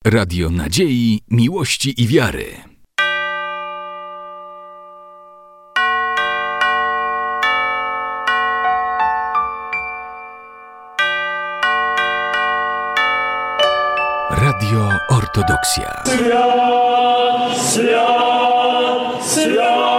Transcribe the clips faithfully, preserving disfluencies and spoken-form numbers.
Radio Nadziei, Miłości i Wiary. Radio Ortodoksja. Świat, świat, świat.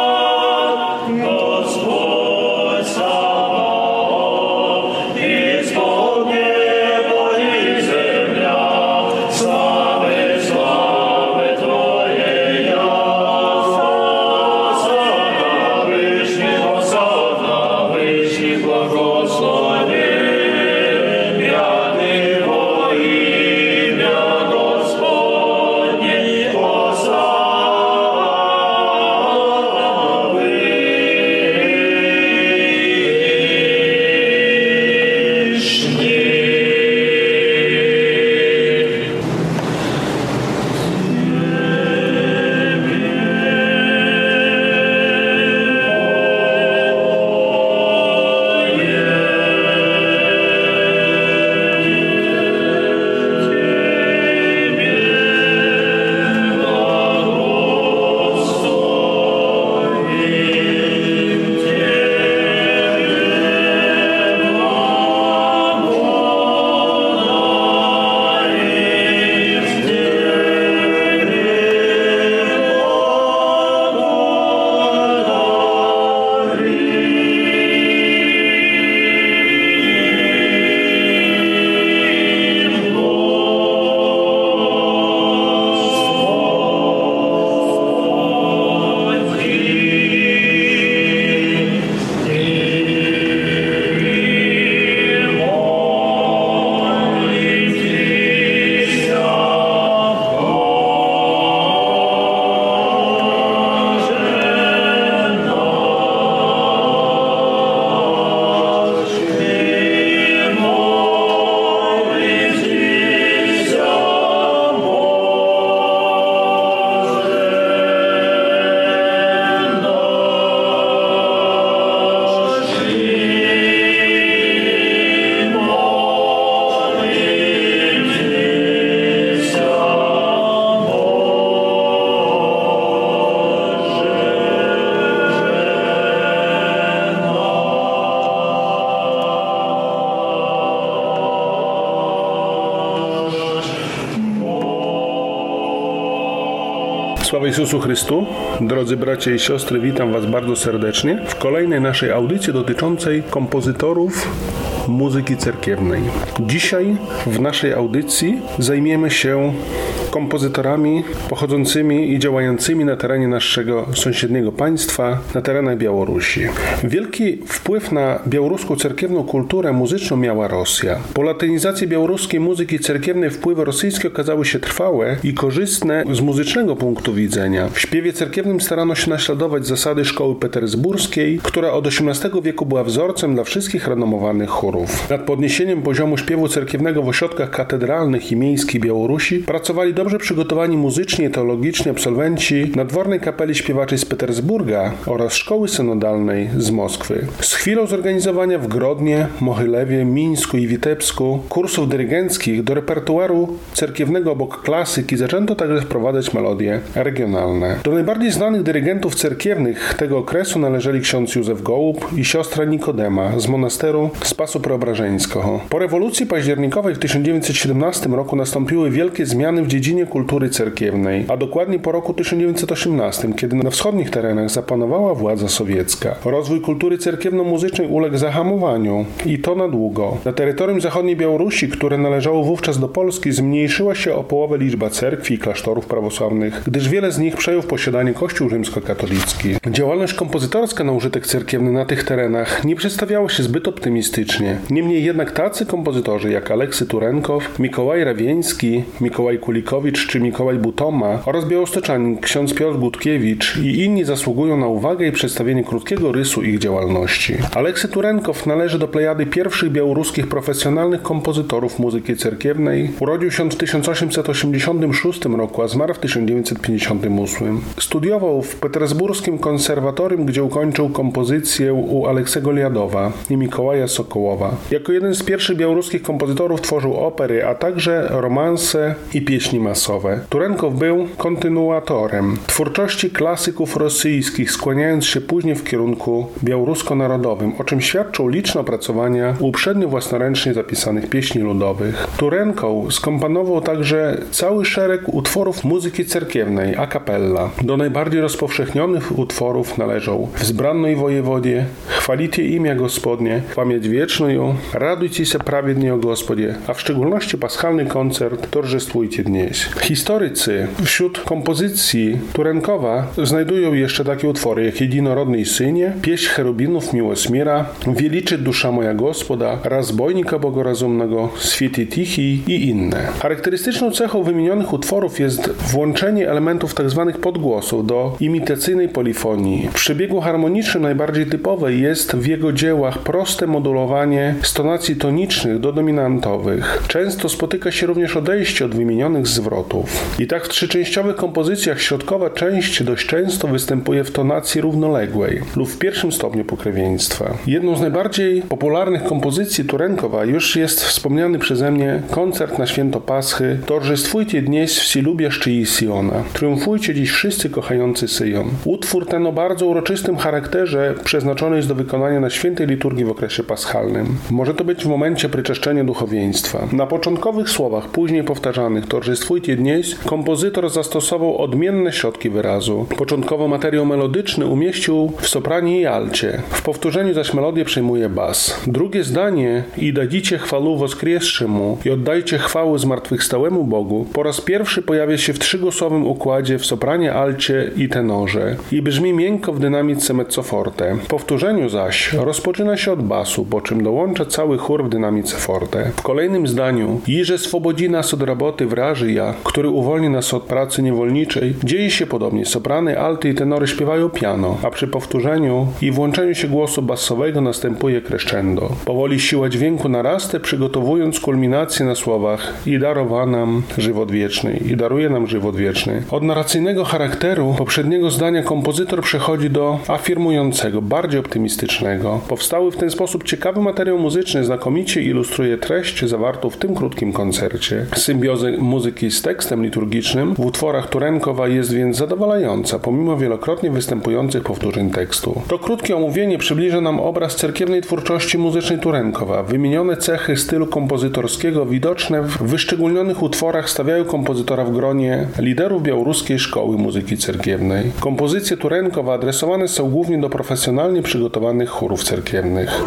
Sława Jezusu Chrystu, drodzy bracia i siostry, witam Was bardzo serdecznie w kolejnej naszej audycji dotyczącej kompozytorów muzyki cerkiewnej. Dzisiaj w naszej audycji zajmiemy się kompozytorami pochodzącymi i działającymi na terenie naszego sąsiedniego państwa, na terenach Białorusi. Wielki wpływ na białoruską cerkiewną kulturę muzyczną miała Rosja. Po latynizacji białoruskiej muzyki cerkiewnej wpływy rosyjskie okazały się trwałe i korzystne z muzycznego punktu widzenia. W śpiewie cerkiewnym starano się naśladować zasady szkoły petersburskiej, która od osiemnastego wieku była wzorcem dla wszystkich renomowanych chórów. Nad podniesieniem poziomu śpiewu cerkiewnego w ośrodkach katedralnych i miejskich Białorusi pracowali dobrze przygotowani muzycznie i teologicznie absolwenci nadwornej kapeli śpiewaczej z Petersburga oraz szkoły synodalnej z Moskwy. Z chwilą zorganizowania w Grodnie, Mohylewie, Mińsku i Witebsku kursów dyrygenckich do repertuaru cerkiewnego obok klasyki zaczęto także wprowadzać melodie regionalne. Do najbardziej znanych dyrygentów cerkiewnych tego okresu należeli ksiądz Józef Gołub i siostra Nikodema z monasteru Spasu Preobrażeńskiego. Po rewolucji październikowej w tysiąc dziewięćset siedemnastym roku nastąpiły wielkie zmiany w dziedzinie kultury cerkiewnej, a dokładnie po roku tysiąc dziewięćset osiemnastym, kiedy na wschodnich terenach zapanowała władza sowiecka. Rozwój kultury cerkiewno-muzycznej uległ zahamowaniu i to na długo. Na terytorium zachodniej Białorusi, które należało wówczas do Polski, zmniejszyła się o połowę liczba cerkwi i klasztorów prawosławnych, gdyż wiele z nich przejął w posiadanie Kościół rzymskokatolicki. Działalność kompozytorska na użytek cerkiewny na tych terenach nie przedstawiała się zbyt optymistycznie. Niemniej jednak tacy kompozytorzy jak Aleksy Turenkow, Mikołaj Rawieński, Mikołaj Kulikowski Wójcikowicz czy Mikołaj Butoma oraz białostoczanin ksiądz Piotr Gutkiewicz i inni zasługują na uwagę i przedstawienie krótkiego rysu ich działalności. Aleksy Turenkow należy do plejady pierwszych białoruskich profesjonalnych kompozytorów muzyki cerkiewnej. Urodził się w tysiąc osiemset osiemdziesiątym szóstym roku, a zmarł w tysiąc dziewięćset pięćdziesiątym ósmym. Studiował w petersburskim konserwatorium, gdzie ukończył kompozycję u Aleksego Liadowa i Mikołaja Sokołowa. Jako jeden z pierwszych białoruskich kompozytorów tworzył opery, a także romanse i pieśni masowe. Turenkow był kontynuatorem twórczości klasyków rosyjskich, skłaniając się później w kierunku białorusko-narodowym, o czym świadczą liczne opracowania uprzednio własnoręcznie zapisanych pieśni ludowych. Turenkow skomponował także cały szereg utworów muzyki cerkiewnej, a cappella. Do najbardziej rozpowszechnionych utworów należą Wzbrannej wojewodzie, Chwalicie imię Gospodnie, Pamięć wieczną, Radujcie się prawiednie o Gospodzie, a w szczególności paschalny koncert Торжествуйте dnieś. Historycy wśród kompozycji Turenkowa znajdują jeszcze takie utwory jak Jedinorodny Synie, Pieśń cherubinów Miłosmira, Wieliczy dusza moja Gospoda, Razbojnika Bogorozumnego, Święty Tichy i inne. Charakterystyczną cechą wymienionych utworów jest włączenie elementów tzw. podgłosów do imitacyjnej polifonii. W przebiegu harmonicznym najbardziej typowe jest w jego dziełach proste modulowanie stonacji tonicznych do dominantowych. Często spotyka się również odejście od wymienionych zwrotów. I tak w trzyczęściowych kompozycjach środkowa część dość często występuje w tonacji równoległej lub w pierwszym stopniu pokrewieństwa. Jedną z najbardziej popularnych kompozycji Turenkowa już jest wspomniany przeze mnie koncert na święto Paschy Торжествуйте dnieś wsi lubieszczy i Siona. Triumfujcie dziś wszyscy kochający Syjon. Utwór ten o bardzo uroczystym charakterze przeznaczony jest do wykonania na świętej liturgii w okresie paschalnym. Może to być w momencie pryczeszczenia duchowieństwa. Na początkowych słowach, później powtarzanych Торжествуйте dnieś, kompozytor zastosował odmienne środki wyrazu. Początkowo materiał melodyczny umieścił w sopranie i alcie. W powtórzeniu zaś melodię przejmuje bas. Drugie zdanie i dadzicie chwalu woskresszemu i oddajcie chwały zmartwychwstałemu Bogu po raz pierwszy pojawia się w trzygłosowym układzie w sopranie, alcie i tenorze i brzmi miękko w dynamice mezzoforte. W powtórzeniu zaś rozpoczyna się od basu, po czym dołącza cały chór w dynamice forte. W kolejnym zdaniu Iże swobodzi nas od roboty wraży ja, który uwolni nas od pracy niewolniczej, dzieje się podobnie. Soprany, alty i tenory śpiewają piano, a przy powtórzeniu i włączeniu się głosu basowego następuje crescendo. Powoli siła dźwięku narasta, przygotowując kulminację na słowach i darowa nam żywot wieczny, i daruje nam żywot wieczny. Od narracyjnego charakteru poprzedniego zdania kompozytor przechodzi do afirmującego, bardziej optymistycznego. Powstały w ten sposób ciekawy materiał muzyczny znakomicie ilustruje treść zawartą w tym krótkim koncercie. Symbioza muzyki z tekstem liturgicznym w utworach Turenkowa jest więc zadowalająca, pomimo wielokrotnie występujących powtórzeń tekstu. To krótkie omówienie przybliża nam obraz cerkiewnej twórczości muzycznej Turenkowa. Wymienione cechy stylu kompozytorskiego widoczne w wyszczególnionych utworach stawiają kompozytora w gronie liderów białoruskiej szkoły muzyki cerkiewnej. Kompozycje Turenkowa adresowane są głównie do profesjonalnie przygotowanych chórów cerkiewnych.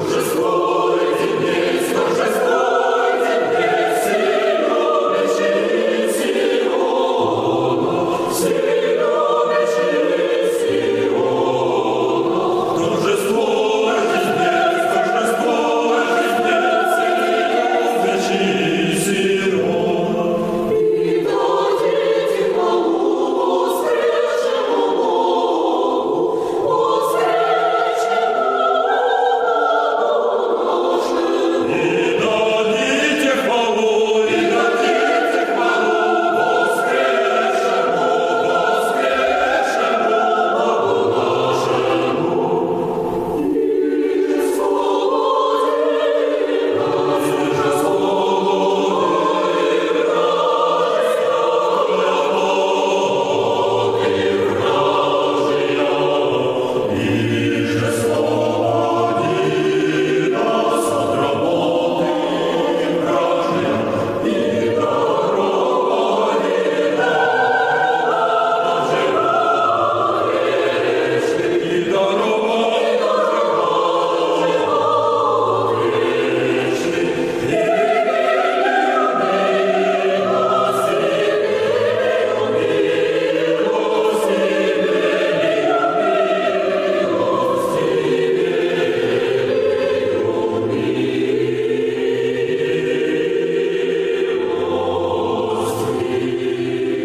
О,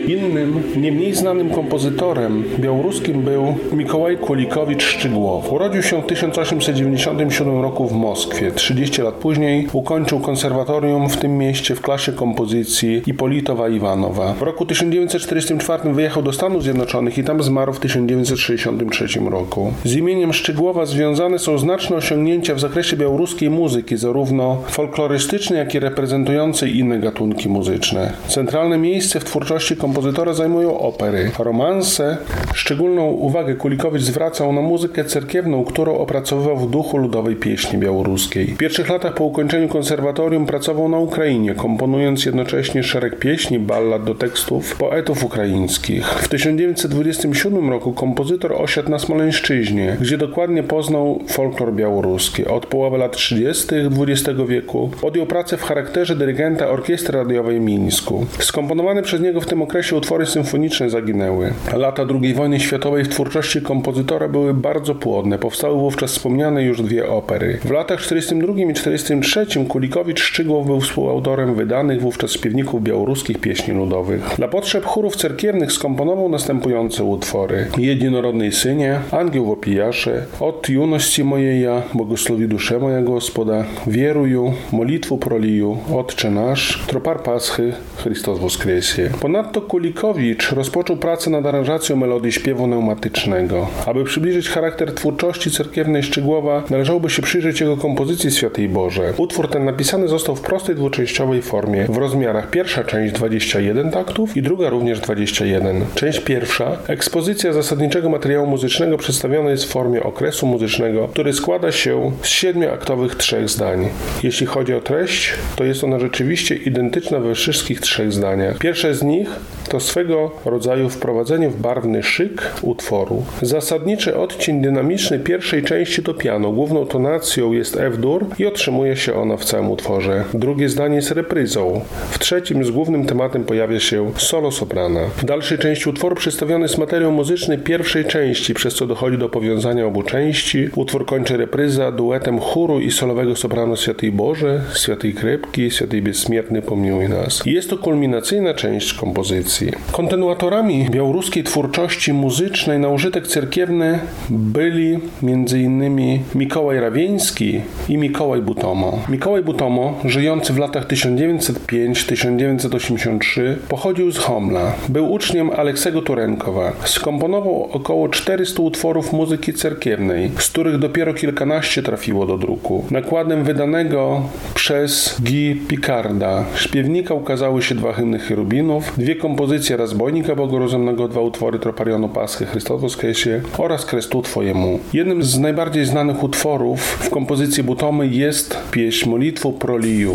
Innym, nie mniej znanym kompozytorem białoruskim był Mikołaj Kulikowicz-Szczygłow. Urodził się w tysiąc osiemset dziewięćdziesiątym siódmym roku w Moskwie. trzydzieści lat później ukończył konserwatorium w tym mieście w klasie kompozycji Ipolitowa Iwanowa. W roku tysiąc dziewięćset czterdziestym czwartym wyjechał do Stanów Zjednoczonych i tam zmarł w tysiąc dziewięćset sześćdziesiątym trzecim roku. Z imieniem Szczygłowa związane są znaczne osiągnięcia w zakresie białoruskiej muzyki, zarówno folklorystycznej, jak i reprezentującej inne gatunki muzyczne. Centralne miejsce w twórczości kompozytora zajmują opery, romanse. Szczególną uwagę Kulikowicz zwracał na muzykę cerkiewną, którą opracowywał w duchu ludowej pieśni białoruskiej. W pierwszych latach po ukończeniu konserwatorium pracował na Ukrainie, komponując jednocześnie szereg pieśni, ballad do tekstów poetów ukraińskich. W tysiąc dziewięćset dwudziestym siódmym roku kompozytor osiadł na Smoleńszczyźnie, gdzie dokładnie poznał folklor białoruski. Od połowy lat trzydziestych dwudziestego wieku podjął pracę w charakterze dyrygenta orkiestry radiowej w Mińsku. Skomponowane przez niego w tym okresie utwory symfoniczne zaginęły. Lata drugiej wojny światowej w twórczości kompozytora były bardzo płodne. Powstały wówczas wspomniane już dwie opery. W latach czterdziestym drugim i czterdziestym trzecim Kulikowicz-Szczygłow był współautorem wydanych wówczas śpiewników białoruskich pieśni ludowych. Dla potrzeb chórów cerkiewnych skomponował następujące utwory: Jednorodnej Synie, Angieł w opijasze, Od juności mojej ja, błogosławi duszę moja Gospoda, Wieruju, Molitwu proliju, Otcze nasz, Tropar Paschy, Chrystus woskresie. Ponadto Kulikowicz rozpoczął pracę nad aranżacją melodii śpiewu pneumatycznego. Aby przybliżyć charakter twórczości cerkiewnej Szczygłowa, należałoby się przyjrzeć jego kompozycji Świętej Boże. Utwór ten napisany został w prostej dwuczęściowej formie, w rozmiarach pierwsza część dwadzieścia jeden taktów i druga również dwadzieścia jeden. Część pierwsza, ekspozycja zasadniczego materiału muzycznego, przedstawiona jest w formie okresu muzycznego, który składa się z siedmioaktowych trzech zdań. Jeśli chodzi o treść, to jest ona rzeczywiście identyczna we wszystkich trzech zdaniach. Pierwsze z nich to swego rodzaju wprowadzenie w barwny szyk utworu. Zasadniczy odcień dynamiczny pierwszej części to piano. Główną tonacją jest F-dur i otrzymuje się ona w całym utworze. Drugie zdanie jest repryzą. W trzecim z głównym tematem pojawia się solo soprana. W dalszej części utworu przedstawiony jest materiał muzyczny pierwszej części, przez co dochodzi do powiązania obu części. Utwór kończy repryza duetem chóru i solowego soprano Świętej Boże, Świętej Krepki, Świętej Bezsmierny pomniuj nas. Jest to kulminacyjna część kompozycji. Kontynuatorami białoruskiej twórczości muzycznej na użytek cerkiewny byli między innymi Mikołaj Rawieński i Mikołaj Butomo. Mikołaj Butomo, żyjący w latach tysiąc dziewięćset piąty do tysiąc dziewięćset osiemdziesiątego trzeciego, pochodził z Homla. Był uczniem Aleksego Turenkowa. Skomponował około czterysta utworów muzyki cerkiewnej, z których dopiero kilkanaście trafiło do druku. Nakładem wydanego przez Guy Picarda śpiewnika ukazały się dwa hymny cherubinów, dwie kompozycje Razbojnika Bogorozumnego, dwa utwory Troparionu Paschy, Chrystus woskresie oraz Krestu Twojemu. Jednym z najbardziej znanych utworów w kompozycji Butomy jest pieśń Molitwu proliju.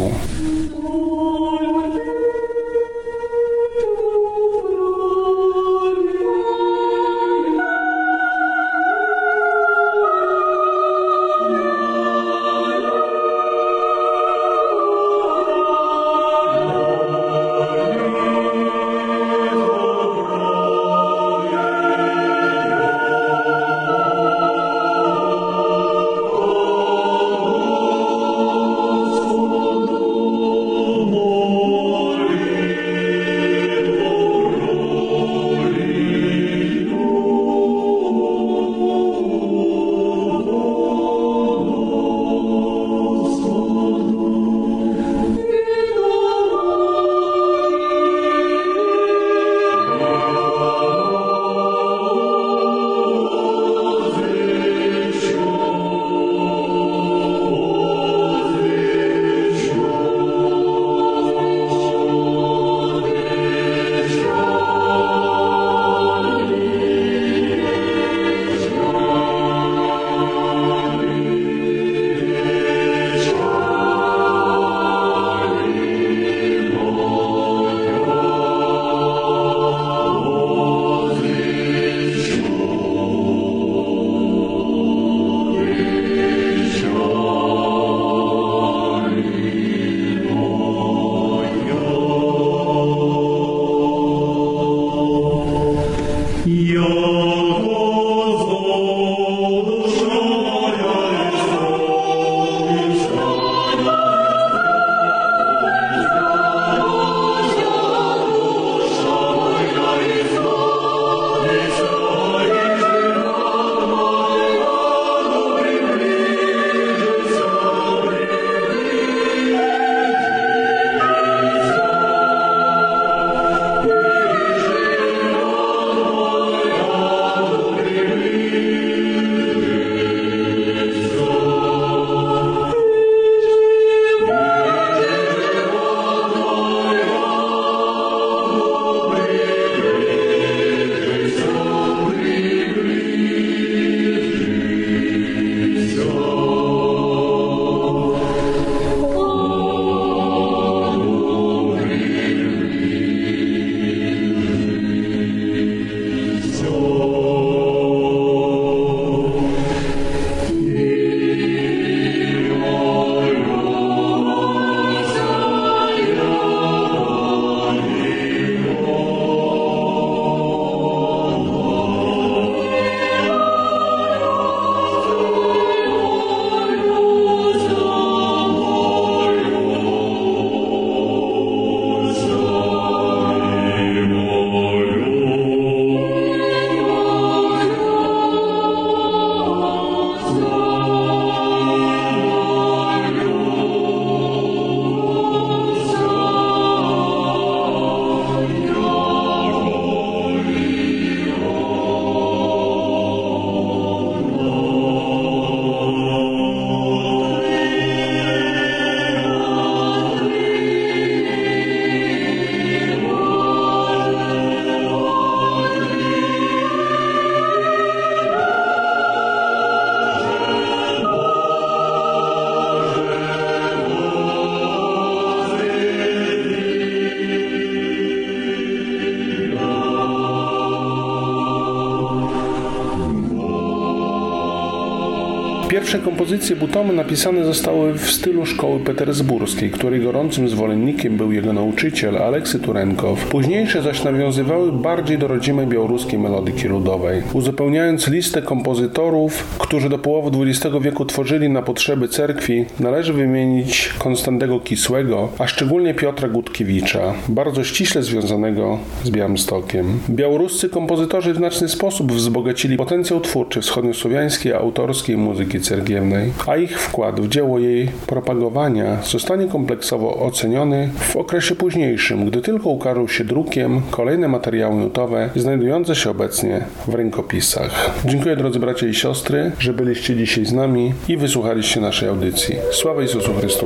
Pierwsze kompozycje Butomy napisane zostały w stylu szkoły petersburskiej, której gorącym zwolennikiem był jego nauczyciel Aleksy Turenkow. Późniejsze zaś nawiązywały bardziej do rodzimej białoruskiej melodyki ludowej. Uzupełniając listę kompozytorów, którzy do połowy dwudziestego wieku tworzyli na potrzeby cerkwi, należy wymienić Konstantego Kisłego, a szczególnie Piotra Gutkiewicza, bardzo ściśle związanego z Białymstokiem. Białoruscy kompozytorzy w znaczny sposób wzbogacili potencjał twórczy wschodniosłowiańskiej autorskiej muzyki cerkiewnej, a ich wkład w dzieło jej propagowania zostanie kompleksowo oceniony w okresie późniejszym, gdy tylko ukażą się drukiem kolejne materiały nutowe znajdujące się obecnie w rękopisach. Dziękuję drodzy bracia i siostry, że byliście dzisiaj z nami i wysłuchaliście naszej audycji. Sława Jezusu Chrystu!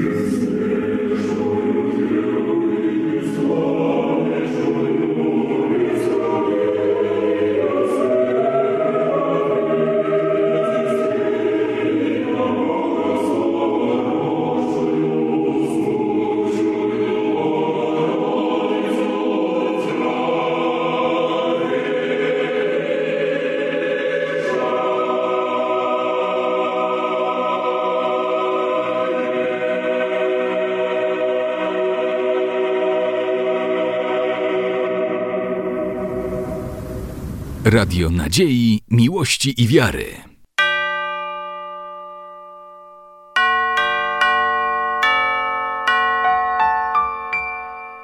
Radio Nadziei, Miłości i Wiary.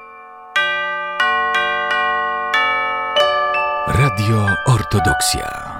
Radio Ortodoksja.